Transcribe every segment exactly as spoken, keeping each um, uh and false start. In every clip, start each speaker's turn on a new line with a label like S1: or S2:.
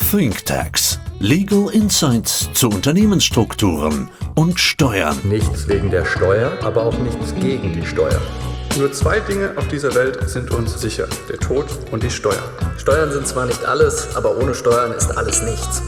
S1: ThinkTax. Legal Insights zu Unternehmensstrukturen und Steuern.
S2: Nichts wegen der Steuer, aber auch nichts gegen die Steuer. Nur zwei Dinge auf dieser Welt sind uns sicher: der Tod und die Steuern.
S3: Steuern sind zwar nicht alles, aber ohne Steuern ist alles nichts.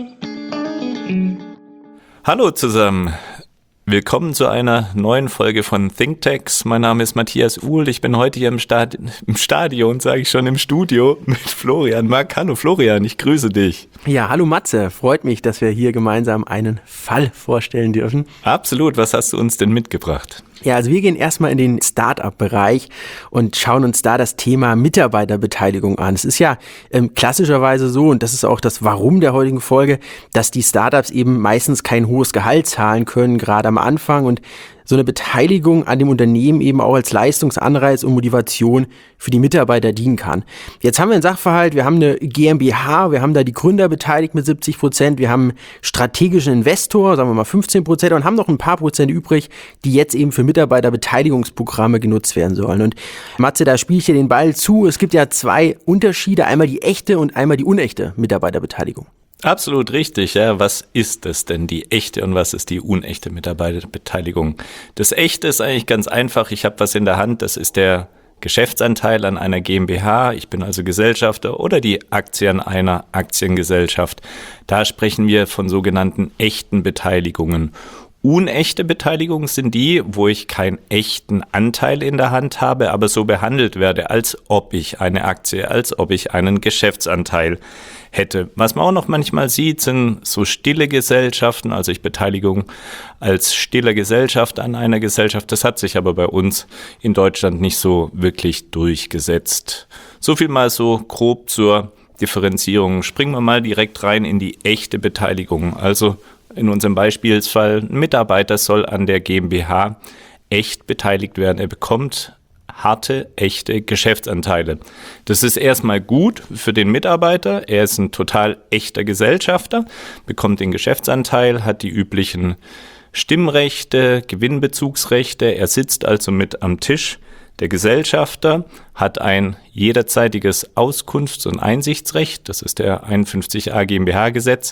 S4: Hallo zusammen. Willkommen zu einer neuen Folge von ThinkTax. Mein Name ist Matthias Uhl. Ich bin heute hier im, Stadi- im Stadion, sage ich schon, im Studio mit Florian Mack. Hallo Florian, ich grüße dich.
S5: Ja, hallo Matze. Freut mich, dass wir hier gemeinsam einen Fall vorstellen dürfen.
S4: Absolut. Was hast du uns denn mitgebracht?
S5: Ja, also wir gehen erstmal in den Start-up-Bereich und schauen uns da das Thema Mitarbeiterbeteiligung an. Es ist ja ähm, klassischerweise so, und das ist auch das Warum der heutigen Folge, dass die Startups eben meistens kein hohes Gehalt zahlen können, gerade am Anfang, und so eine Beteiligung an dem Unternehmen eben auch als Leistungsanreiz und Motivation für die Mitarbeiter dienen kann. Jetzt haben wir einen Sachverhalt, wir haben eine GmbH, wir haben da die Gründer beteiligt mit siebzig Prozent, wir haben einen strategischen Investor, sagen wir mal fünfzehn Prozent, und haben noch ein paar Prozent übrig, die jetzt eben für Mitarbeiterbeteiligungsprogramme genutzt werden sollen. Und Matze, da spiele ich dir den Ball zu. Es gibt ja zwei Unterschiede, einmal die echte und einmal die unechte Mitarbeiterbeteiligung.
S4: Absolut richtig, ja. Was ist es denn, die echte und was ist die unechte Mitarbeiterbeteiligung? Das echte ist eigentlich ganz einfach. Ich habe was in der Hand, das ist der Geschäftsanteil an einer GmbH. Ich bin also Gesellschafter oder die Aktien einer Aktiengesellschaft. Da sprechen wir von sogenannten echten Beteiligungen. Unechte Beteiligungen sind die, wo ich keinen echten Anteil in der Hand habe, aber so behandelt werde, als ob ich eine Aktie, als ob ich einen Geschäftsanteil hätte. Was man auch noch manchmal sieht, sind so stille Gesellschaften, also ich Beteiligung als stiller Gesellschaft an einer Gesellschaft. Das hat sich aber bei uns in Deutschland nicht so wirklich durchgesetzt. So viel mal so grob zur Differenzierung. Springen wir mal direkt rein in die echte Beteiligung. Also in unserem Beispielsfall, ein Mitarbeiter soll an der GmbH echt beteiligt werden. Er bekommt harte, echte Geschäftsanteile. Das ist erstmal gut für den Mitarbeiter. Er ist ein total echter Gesellschafter, bekommt den Geschäftsanteil, hat die üblichen Stimmrechte, Gewinnbezugsrechte. Er sitzt also mit am Tisch. Der Gesellschafter hat ein jederzeitiges Auskunfts- und Einsichtsrecht. Das ist der einundfünfzig a GmbH-Gesetz.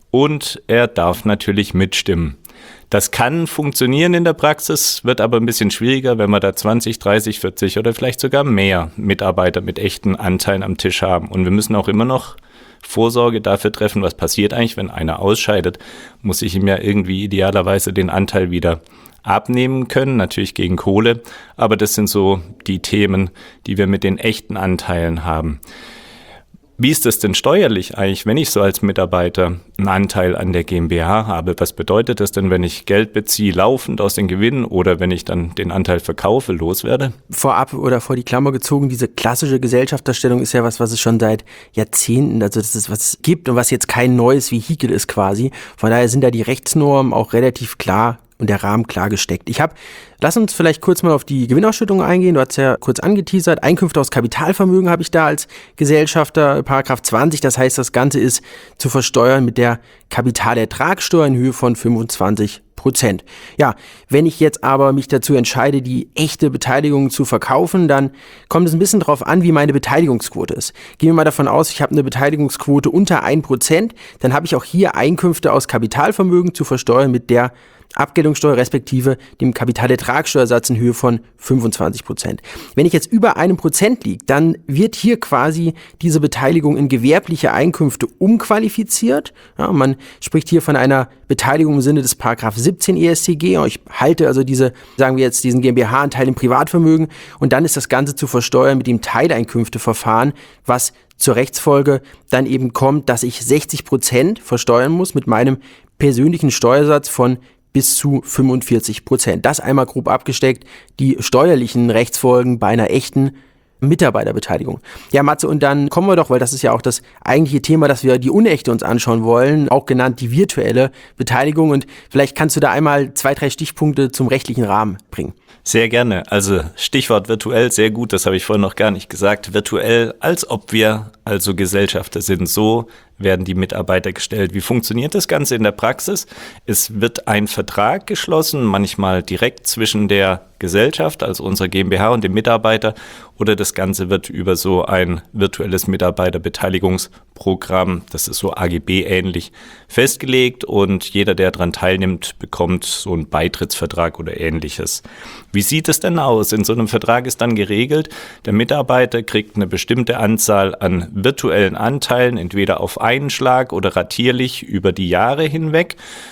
S4: Und er darf natürlich mitstimmen. Das kann funktionieren in der Praxis, wird aber ein bisschen schwieriger, wenn wir da zwanzig, dreißig, vierzig oder vielleicht sogar mehr Mitarbeiter mit echten Anteilen am Tisch haben. Und wir müssen auch immer noch Vorsorge dafür treffen, was passiert eigentlich, wenn einer ausscheidet. Muss ich ihm ja irgendwie idealerweise den Anteil wieder abnehmen können, natürlich gegen Kohle. Aber das sind so die Themen, die wir mit den echten Anteilen haben. Wie ist das denn steuerlich eigentlich, wenn ich so als Mitarbeiter einen Anteil an der GmbH habe? Was bedeutet das denn, wenn ich Geld beziehe, laufend aus den Gewinnen, oder wenn ich dann den Anteil verkaufe, loswerde?
S5: Vorab oder vor die Klammer gezogen, diese klassische Gesellschafterstellung ist ja was, was es schon seit Jahrzehnten, also das ist was es gibt und was jetzt kein neues Vehikel ist quasi. Von daher sind da die Rechtsnormen auch relativ klar und der Rahmen klar gesteckt. Ich habe, lass uns vielleicht kurz mal auf die Gewinnausschüttung eingehen. Du hast ja kurz angeteasert. Einkünfte aus Kapitalvermögen habe ich da als Gesellschafter, Paragraph zwanzig. Das heißt, das Ganze ist zu versteuern mit der Kapitalertragssteuer in Höhe von fünfundzwanzig Prozent. Ja, wenn ich jetzt aber mich dazu entscheide, die echte Beteiligung zu verkaufen, dann kommt es ein bisschen darauf an, wie meine Beteiligungsquote ist. Gehen wir mal davon aus, ich habe eine Beteiligungsquote unter ein Prozent, dann habe ich auch hier Einkünfte aus Kapitalvermögen zu versteuern mit der Abgeltungssteuer respektive dem Kapitalertragssteuersatz in Höhe von fünfundzwanzig Prozent. Wenn ich jetzt über einem Prozent liege, dann wird hier quasi diese Beteiligung in gewerbliche Einkünfte umqualifiziert. Ja, man spricht hier von einer Beteiligung im Sinne des Paragraph siebzehn E S T G. Ich halte also diese, sagen wir jetzt, diesen GmbH-Anteil im Privatvermögen, und dann ist das Ganze zu versteuern mit dem Teileinkünfteverfahren, was zur Rechtsfolge dann eben kommt, dass ich sechzig Prozent versteuern muss mit meinem persönlichen Steuersatz von bis zu fünfundvierzig Prozent. Das einmal grob abgesteckt, die steuerlichen Rechtsfolgen bei einer echten Mitarbeiterbeteiligung. Ja, Matze, und dann kommen wir doch, weil das ist ja auch das eigentliche Thema, dass wir die unechte uns anschauen wollen, auch genannt die virtuelle Beteiligung, und vielleicht kannst du da einmal zwei, drei Stichpunkte zum rechtlichen Rahmen bringen.
S4: Sehr gerne. Also Stichwort virtuell, sehr gut, das habe ich vorhin noch gar nicht gesagt. Virtuell, als ob wir also Gesellschafter sind. So werden die Mitarbeiter gestellt. Wie funktioniert das Ganze in der Praxis? Es wird ein Vertrag geschlossen, manchmal direkt zwischen der Gesellschaft, also unserer GmbH, und dem Mitarbeiter, oder das Ganze wird über so ein virtuelles Mitarbeiterbeteiligungsprogramm Programm, das ist so A G B-ähnlich festgelegt und jeder, der daran teilnimmt, bekommt so einen Beitrittsvertrag oder Ähnliches. Wie sieht es denn aus? In so einem Vertrag ist dann geregelt, der Mitarbeiter kriegt eine bestimmte Anzahl an virtuellen Anteilen, entweder auf einen Schlag oder ratierlich über die Jahre hinweg.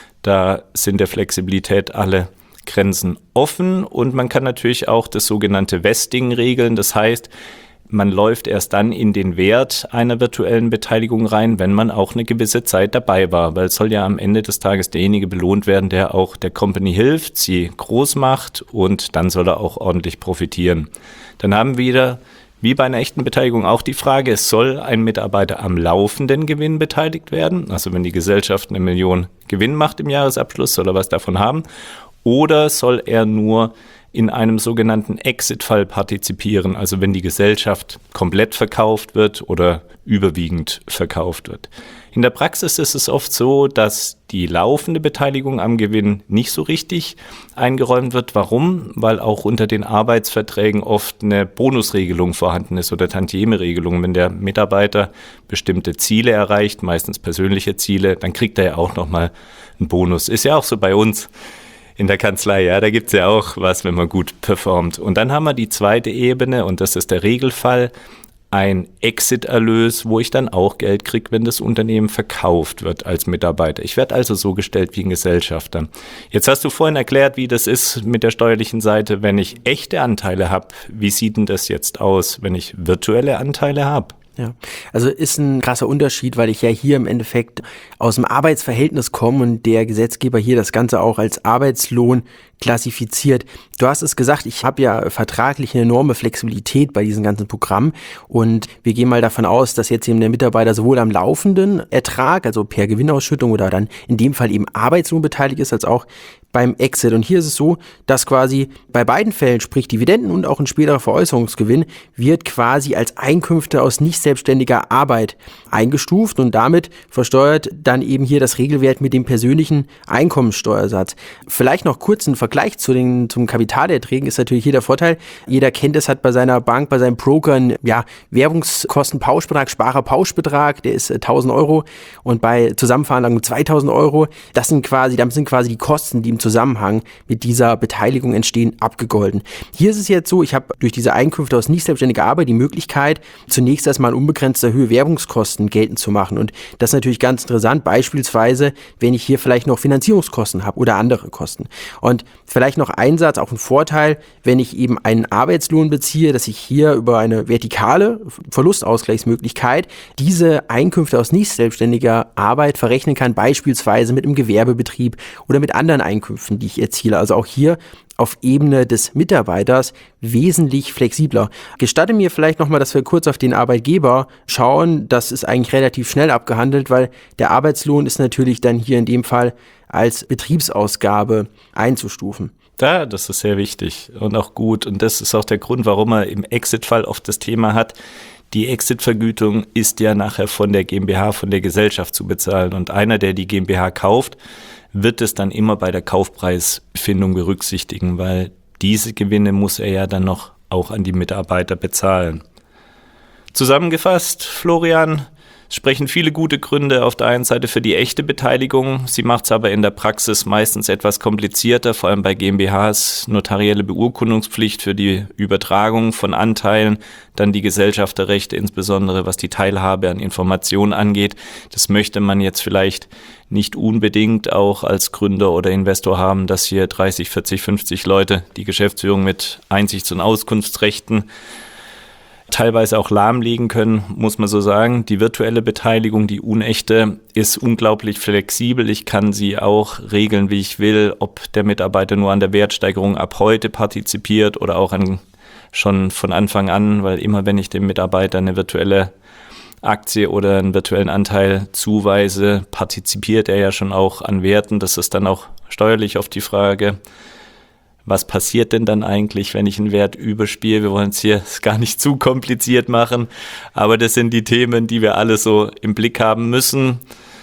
S4: Da sind der Flexibilität alle Grenzen offen und man kann natürlich auch das sogenannte Vesting regeln. Das heißt, man läuft erst dann in den Wert einer virtuellen Beteiligung rein, wenn man auch eine gewisse Zeit dabei war, weil es soll ja am Ende des Tages derjenige belohnt werden, der auch der Company hilft, sie groß macht und dann soll er auch ordentlich profitieren. Dann haben wir wieder, wie bei einer echten Beteiligung, auch die Frage, es soll ein Mitarbeiter am laufenden Gewinn beteiligt werden, also wenn die Gesellschaft eine Million Gewinn macht im Jahresabschluss, soll er was davon haben, oder soll er nur in einem sogenannten Exit-Fall partizipieren, also wenn die Gesellschaft komplett verkauft wird oder überwiegend verkauft wird. In der Praxis ist es oft so, dass die laufende Beteiligung am Gewinn nicht so richtig eingeräumt wird. Warum? Weil auch unter den Arbeitsverträgen oft eine Bonusregelung vorhanden ist oder Tantieme-Regelung. Wenn der Mitarbeiter bestimmte Ziele erreicht, meistens persönliche Ziele, dann kriegt er ja auch nochmal einen Bonus. Ist ja auch so bei uns in der Kanzlei, ja, da gibt's ja auch was, wenn man gut performt. Und dann haben wir die zweite Ebene und das ist der Regelfall, ein Exit-Erlös, wo ich dann auch Geld kriege, wenn das Unternehmen verkauft wird als Mitarbeiter. Ich werde also so gestellt wie ein Gesellschafter. Jetzt hast du vorhin erklärt, wie das ist mit der steuerlichen Seite, wenn ich echte Anteile habe. Wie sieht denn das jetzt aus, wenn ich virtuelle Anteile habe?
S5: Ja, also ist ein krasser Unterschied, weil ich ja hier im Endeffekt aus dem Arbeitsverhältnis komme und der Gesetzgeber hier das Ganze auch als Arbeitslohn klassifiziert. Du hast es gesagt, ich habe ja vertraglich eine enorme Flexibilität bei diesem ganzen Programm und wir gehen mal davon aus, dass jetzt eben der Mitarbeiter sowohl am laufenden Ertrag, also per Gewinnausschüttung oder dann in dem Fall eben Arbeitslohn beteiligt ist, als auch beim Exit. Und hier ist es so, dass quasi bei beiden Fällen, sprich Dividenden und auch ein späterer Veräußerungsgewinn, wird quasi als Einkünfte aus nicht selbstständiger Arbeit eingestuft und damit versteuert dann eben hier das Regelwert mit dem persönlichen Einkommensteuersatz. Vielleicht noch kurz ein Vergleich zu den, zum Kapitalerträgen ist natürlich hier der Vorteil. Jeder kennt es, hat bei seiner Bank, bei seinem Broker einen ja, Währungskostenpauschbetrag, Sparerpauschbetrag, der ist tausend Euro und bei Zusammenveranlagung zweitausend Euro. Das sind quasi, damit sind quasi die Kosten, die im Zusammenhang mit dieser Beteiligung entstehen, abgegolten. Hier ist es jetzt so, ich habe durch diese Einkünfte aus nicht selbstständiger Arbeit die Möglichkeit, zunächst erstmal in unbegrenzter Höhe Werbungskosten geltend zu machen. Und das ist natürlich ganz interessant, beispielsweise, wenn ich hier vielleicht noch Finanzierungskosten habe oder andere Kosten. Und vielleicht noch ein Satz, auch ein Vorteil, wenn ich eben einen Arbeitslohn beziehe, dass ich hier über eine vertikale Verlustausgleichsmöglichkeit diese Einkünfte aus nicht selbstständiger Arbeit verrechnen kann, beispielsweise mit einem Gewerbebetrieb oder mit anderen Einkünften, die ich erziele. Also auch hier auf Ebene des Mitarbeiters wesentlich flexibler. Gestatte mir vielleicht nochmal, dass wir kurz auf den Arbeitgeber schauen. Das ist eigentlich relativ schnell abgehandelt, weil der Arbeitslohn ist natürlich dann hier in dem Fall als Betriebsausgabe einzustufen.
S4: Ja, das ist sehr wichtig und auch gut. Und das ist auch der Grund, warum er im Exit-Fall oft das Thema hat. Die Exit-Vergütung ist ja nachher von der GmbH, von der Gesellschaft zu bezahlen. Und einer, der die GmbH kauft, wird es dann immer bei der Kaufpreisfindung berücksichtigen, weil diese Gewinne muss er ja dann noch auch an die Mitarbeiter bezahlen. Zusammengefasst, Florian, es sprechen viele gute Gründe auf der einen Seite für die echte Beteiligung. Sie macht es aber in der Praxis meistens etwas komplizierter, vor allem bei GmbHs, notarielle Beurkundungspflicht für die Übertragung von Anteilen, dann die Gesellschafterrechte, insbesondere was die Teilhabe an Informationen angeht. Das möchte man jetzt vielleicht nicht unbedingt auch als Gründer oder Investor haben, dass hier dreißig, vierzig, fünfzig Leute die Geschäftsführung mit Einsichts- und Auskunftsrechten teilweise auch lahmlegen können, muss man so sagen. Die virtuelle Beteiligung, die unechte, ist unglaublich flexibel. Ich kann sie auch regeln, wie ich will, ob der Mitarbeiter nur an der Wertsteigerung ab heute partizipiert oder auch an, schon von Anfang an, weil immer wenn ich dem Mitarbeiter eine virtuelle Aktie oder einen virtuellen Anteil zuweise, partizipiert er ja schon auch an Werten. Das ist dann auch steuerlich auf die Frage, was passiert denn dann eigentlich, wenn ich einen Wert überspiele? Wir wollen es hier gar nicht zu kompliziert machen, aber das sind die Themen, die wir alle so im Blick haben müssen.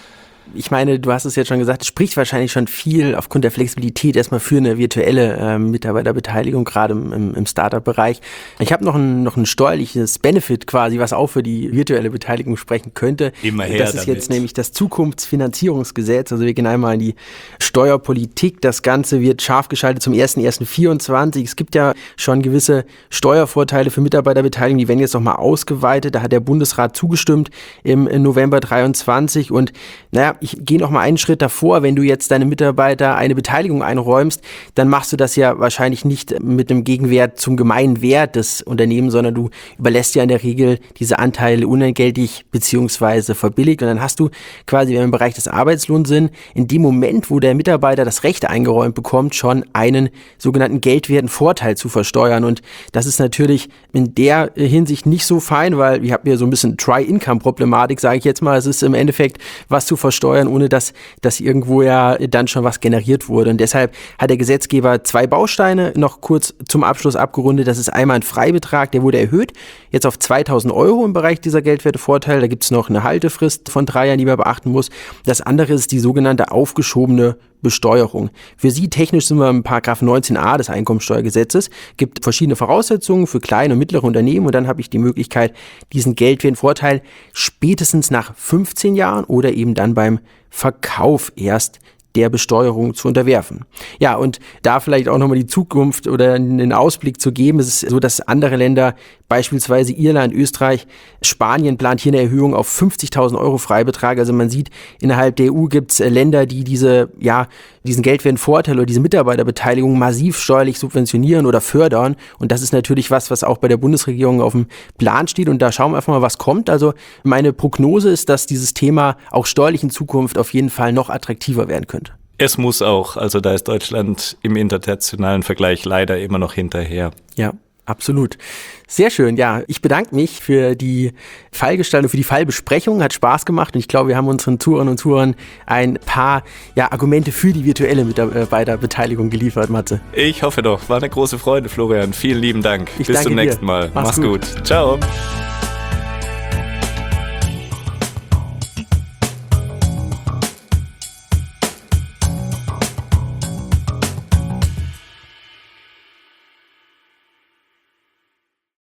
S5: ich meine, du hast es jetzt schon gesagt, es spricht wahrscheinlich schon viel aufgrund der Flexibilität erstmal für eine virtuelle äh, Mitarbeiterbeteiligung, gerade im, im Startup-Bereich. Ich habe noch ein, noch ein steuerliches Benefit quasi, was auch für die virtuelle Beteiligung sprechen könnte.
S4: Immer her
S5: Das ist
S4: damit.
S5: jetzt nämlich das Zukunftsfinanzierungsgesetz. Also wir gehen einmal in die Steuerpolitik. Das Ganze wird scharf geschaltet zum ersten ersten vierundzwanzig. Es gibt ja schon gewisse Steuervorteile für Mitarbeiterbeteiligung, die werden jetzt nochmal ausgeweitet. Da hat der Bundesrat zugestimmt im, im November dreiundzwanzig. Und naja, ich gehe noch mal einen Schritt davor. Wenn du jetzt deine Mitarbeiter eine Beteiligung einräumst, dann machst du das ja wahrscheinlich nicht mit einem Gegenwert zum gemeinen Wert des Unternehmens, sondern du überlässt ja in der Regel diese Anteile unentgeltlich beziehungsweise verbilligt. Und dann hast du quasi, wenn wir im Bereich des Arbeitslohns sind, in dem Moment, wo der Mitarbeiter das Recht eingeräumt bekommt, schon einen sogenannten geldwerten Vorteil zu versteuern. Und das ist natürlich in der Hinsicht nicht so fein, weil wir haben hier so ein bisschen Try-Income-Problematik, sage ich jetzt mal. Es ist im Endeffekt was zu versteuern, ohne dass, dass irgendwo ja dann schon was generiert wurde. Und deshalb hat der Gesetzgeber zwei Bausteine noch kurz zum Abschluss abgerundet. Das ist einmal ein Freibetrag, der wurde erhöht, jetzt auf zweitausend Euro im Bereich dieser Geldwertevorteil. Da gibt es noch eine Haltefrist von drei Jahren, die man beachten muss. Das andere ist die sogenannte aufgeschobene Besteuerung. Für sie technisch sind wir im Paragraph neunzehn a des Einkommensteuergesetzes. Gibt verschiedene Voraussetzungen für kleine und mittlere Unternehmen und dann habe ich die Möglichkeit, diesen Geldwertenvorteil spätestens nach fünfzehn Jahren oder eben dann beim Verkauf erst der Besteuerung zu unterwerfen. Ja, und da vielleicht auch nochmal die Zukunft oder einen Ausblick zu geben, es ist so, dass andere Länder, beispielsweise Irland, Österreich, Spanien plant hier eine Erhöhung auf fünfzigtausend Euro Freibetrag. Also man sieht, innerhalb der E U gibt es Länder, die diese, ja, diesen Geldwertenvorteil oder diese Mitarbeiterbeteiligung massiv steuerlich subventionieren oder fördern. Und das ist natürlich was, was auch bei der Bundesregierung auf dem Plan steht. Und da schauen wir einfach mal, was kommt. Also meine Prognose ist, dass dieses Thema auch steuerlich in Zukunft auf jeden Fall noch attraktiver werden könnte.
S4: Es muss auch, also da ist Deutschland im internationalen Vergleich leider immer noch hinterher.
S5: Ja, absolut. Sehr schön, ja. Ich bedanke mich für die Fallgestaltung, für die Fallbesprechung. Hat Spaß gemacht und ich glaube, wir haben unseren Zuhörern und Zuhörern ein paar ja, Argumente für die virtuelle Mitarbeiterbeteiligung geliefert, Matze.
S4: Ich hoffe doch. War eine große Freude, Florian. Vielen lieben Dank.
S5: Ich
S4: Bis
S5: danke
S4: zum nächsten
S5: dir.
S4: Mal.
S5: Mach's
S4: Mach's gut. gut. Ciao.